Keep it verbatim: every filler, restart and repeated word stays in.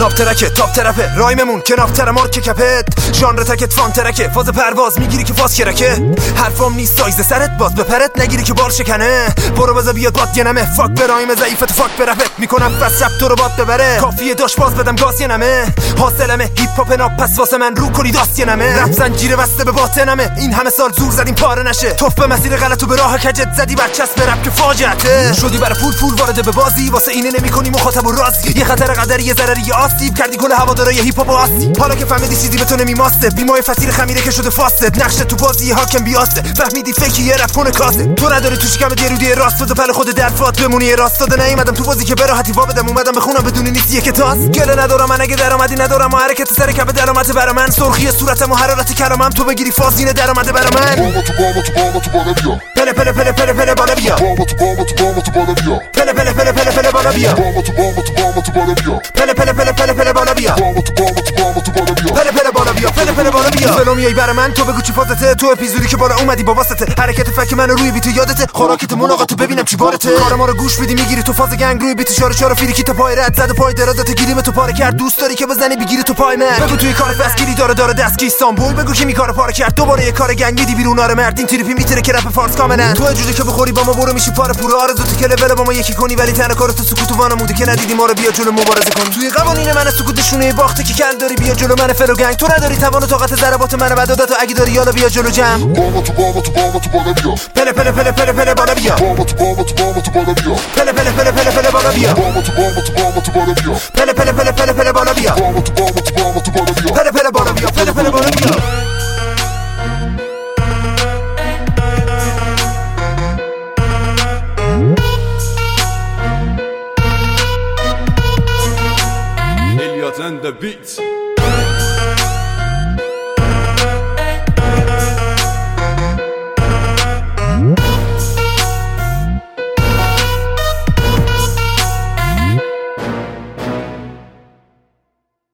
ناب ترکه تاپ ترپه رایممون کناف تر مارک کپت ژانر تکت فان ترکه فاز پرواز میگیری که فاز کرکه حرفام نیست سایز سرت باز بپرت نگیری که بال شکنه برو بزا بیاد باد یه نمه فاک برایم ضعیفت فاک برپت میکنم فس رپ تو رو باد ببره کافیه داش باز بدم گاز یه نمه حاصلمه هیپ هاپ ناب پس واسه من رو کنی داست یه نمه رپ زنجیره بسته به باطنمه این همه سال زور زدیم پاره نشه توف به مسیر غلط و به راه کجت زدی برچسب رپ که فاجعته شدی برای پول پول وارد به بازی واسه اینه نمیکنی مخاطب و راضی یه خطر قدری یه ضرری یه آسیب کردی کل هوادارای هیپ هاپ و آسیب حالا که فهمیدی چیزی به تو نمیماسته بیمای فسیر خمیره که شده فاسد نقش تو بازی حاکم بیاسته فهمیدی فیکی یه رپ کنه کاسه تو نداری تو شکم یه رودی راست و پل خود درفات بمونی راست داده نیومدم تو بازی که براحتی وا بدم اومدم بخونم بدون نیستی که تاس گله ندارم من اگه درآمدی ندارم و حرکت سر کف درآمد برا من سرخی صورتم و حرارت کلامم تو بگیری فازینه درآمد برا من پله پله پله پله پله بالا بیا پله پله پله پله پله بالا بیا پله پله پله پله پله بالا بیا پله پله بالا بیا پله پله بالا بیا فلو میای برا من تو بگو چی فازته تو اپیزودی که بالا اومدی با واسطه حرکت فک منو روی بیت یادته خوراکت ملاقات ببینم چی بارته کار ما رو گوش بدی میگیری تو فاز گنگ روی بیت شار شار فیریکی تا پای رد زد پای درازت گیریم تو پاره کرد دوست داری که بزنی بگیری تو پای من بگو توی کار فسگیری داره داره دستگی استانبول بگو کی می کارو پاره کرد دوباره یه کار گنگ میدی بیرون آره مرد این تریپی میتره که رپ فارس کاملا تو جوجه که بخوری با ما برو میشی پاره پوره آرزو تو که لول با ما یکی کنی ولی تنها کارت سکوت و وانموده که ندیدی ما رو بیا جلو مبارزه کن توی قوانین من سکوتشونه باخته که کل داری بیا جلو من فلو گنگ تو نداری توان و طاقت ضربات من بعدات اگه داری یالا بیا جلو جمع پله پله پله پله پله بالا بیا پله پله پله پله پله بالا بیا پله پله پله پله پله بالا بیا پله پله بالا بیا پله پله بالا بیا Elliot and the Beats